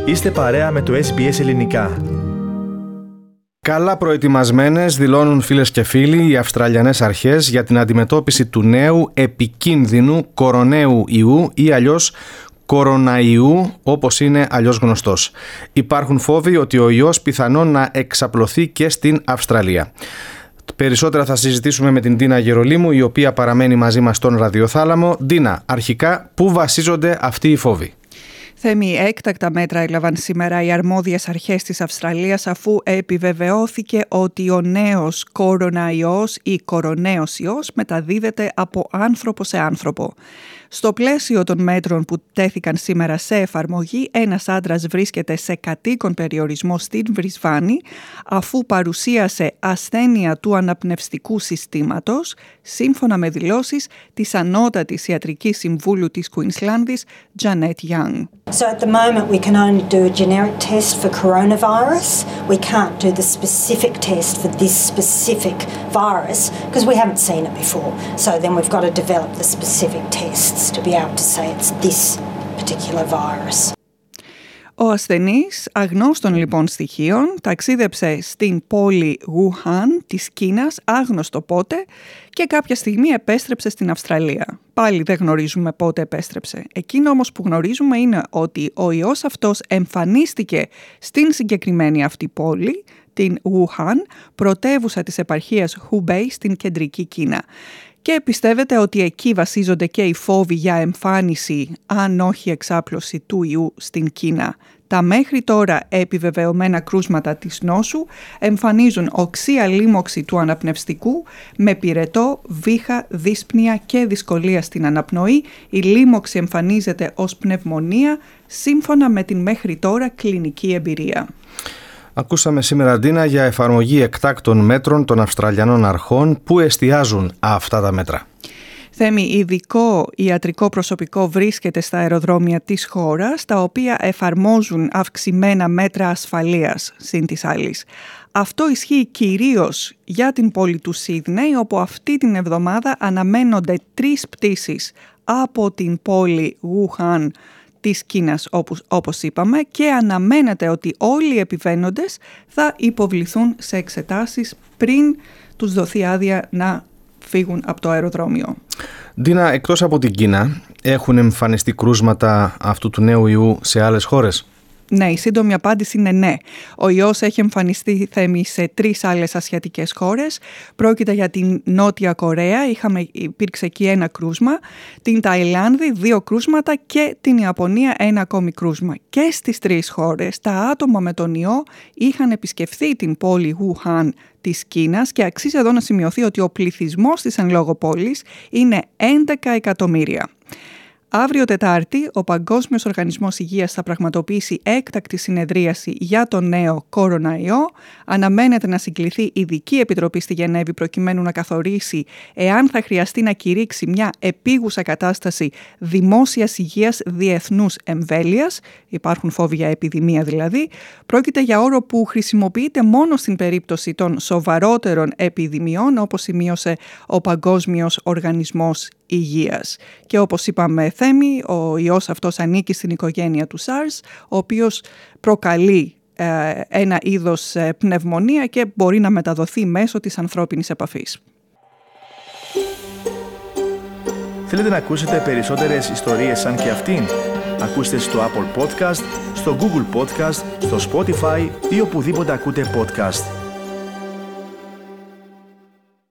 Είστε παρέα με το SBS Ελληνικά. Καλά προετοιμασμένες δηλώνουν φίλες και φίλοι οι Αυστραλιανές αρχές για την αντιμετώπιση του νέου επικίνδυνου κοροναίου ιού ή αλλιώς κοροναϊού, όπως είναι αλλιώς γνωστός. Υπάρχουν φόβοι ότι ο ιός πιθανόν να εξαπλωθεί και στην Αυστραλία. Περισσότερα θα συζητήσουμε με την Ντίνα Γερολίμου, η οποία παραμένει μαζί μας στον ραδιοθάλαμο. Ντίνα, αρχικά, πού βασίζονται αυτοί οι φόβοι? Θέμη, έκτακτα μέτρα έλαβαν σήμερα οι αρμόδιες αρχές της Αυστραλίας αφού επιβεβαιώθηκε ότι ο νέος κοροναϊός ή κοροναίος ιός μεταδίδεται από άνθρωπο σε άνθρωπο. Στο πλαίσιο των μέτρων που τέθηκαν σήμερα σε εφαρμογή, ένας άντρας βρίσκεται σε κατοίκον περιορισμό στην Βρισβάνη αφού παρουσίασε ασθένεια του αναπνευστικού συστήματος, σύμφωνα με δηλώσεις της ανώτατης ιατρικής συμβούλου της Κουινσλάνδης, Janet Young. So at the moment we can only do a generic test for coronavirus. We can't do the specific test for this specific virus because we haven't seen it before. So then we've got to develop the specific tests to be able to say it's this particular virus. Ο ασθενής, αγνώστων λοιπόν στοιχείων, ταξίδεψε στην πόλη Wuhan της Κίνας, άγνωστο πότε, και κάποια στιγμή επέστρεψε στην Αυστραλία. Πάλι δεν γνωρίζουμε πότε επέστρεψε. Εκείνο όμως που γνωρίζουμε είναι ότι ο ιός αυτός εμφανίστηκε στην συγκεκριμένη αυτή πόλη, την Wuhan, πρωτεύουσα της επαρχίας Hubei στην κεντρική Κίνα. Και πιστεύετε ότι εκεί βασίζονται και οι φόβοι για εμφάνιση, αν όχι εξάπλωση του ιού στην Κίνα. Τα μέχρι τώρα επιβεβαιωμένα κρούσματα της νόσου εμφανίζουν οξεία λίμωξη του αναπνευστικού με πυρετό, βήχα, δύσπνοια και δυσκολία στην αναπνοή. Η λίμωξη εμφανίζεται ως πνευμονία σύμφωνα με την μέχρι τώρα κλινική εμπειρία. Ακούσαμε σήμερα, Ντίνα, για εφαρμογή εκτάκτων μέτρων των Αυστραλιανών αρχών. Πού εστιάζουν αυτά τα μέτρα? Θέμη, ειδικό ιατρικό προσωπικό βρίσκεται στα αεροδρόμια της χώρας, τα οποία εφαρμόζουν αυξημένα μέτρα ασφαλείας συν της άλλης. Αυτό ισχύει κυρίως για την πόλη του Σίδνεϊ, όπου αυτή την εβδομάδα αναμένονται 3 πτήσεις από την πόλη Wuhan της Κίνας, όπως είπαμε, και αναμένεται ότι όλοι οι επιβαίνοντες θα υποβληθούν σε εξετάσεις πριν τους δοθεί άδεια να φύγουν από το αεροδρόμιο. Ντίνα, εκτός από την Κίνα, έχουν εμφανιστεί κρούσματα αυτού του νέου ιού σε άλλες χώρες? Ναι, η σύντομη απάντηση είναι ναι. Ο ιός έχει εμφανιστεί, Θέμη, σε 3 άλλες ασιατικές χώρες. Πρόκειται για την Νότια Κορέα, υπήρξε εκεί 1 κρούσμα, την Ταϊλάνδη 2 κρούσματα και την Ιαπωνία 1 ακόμη κρούσμα. Και στις 3 χώρες τα άτομα με τον ιό είχαν επισκεφθεί την πόλη Wuhan της Κίνας και αξίζει εδώ να σημειωθεί ότι ο πληθυσμός της εν λόγω πόλης είναι 11 εκατομμύρια. Αύριο Τετάρτη, ο Παγκόσμιος Οργανισμός Υγείας θα πραγματοποιήσει έκτακτη συνεδρίαση για το νέο κοροναϊό. Αναμένεται να συγκληθεί ειδική επιτροπή στη Γενέβη προκειμένου να καθορίσει εάν θα χρειαστεί να κηρύξει μια επίγουσα κατάσταση δημόσιας υγείας διεθνούς εμβέλειας. Υπάρχουν φόβοι για επιδημία δηλαδή. Πρόκειται για όρο που χρησιμοποιείται μόνο στην περίπτωση των σοβαρότερων επιδημιών, όπως σημείωσε ο Παγκόσμιος Οργανισμός Υγείας. Και όπως είπαμε, Θέμη, ο ιός αυτός ανήκει στην οικογένεια του SARS, ο οποίος προκαλεί ένα είδος πνευμονία και μπορεί να μεταδοθεί μέσω της ανθρώπινης επαφής. Θέλετε να ακούσετε περισσότερες ιστορίες σαν και αυτήν? Ακούστε στο Apple Podcast, στο Google Podcast, στο Spotify ή οπουδήποτε ακούτε podcast.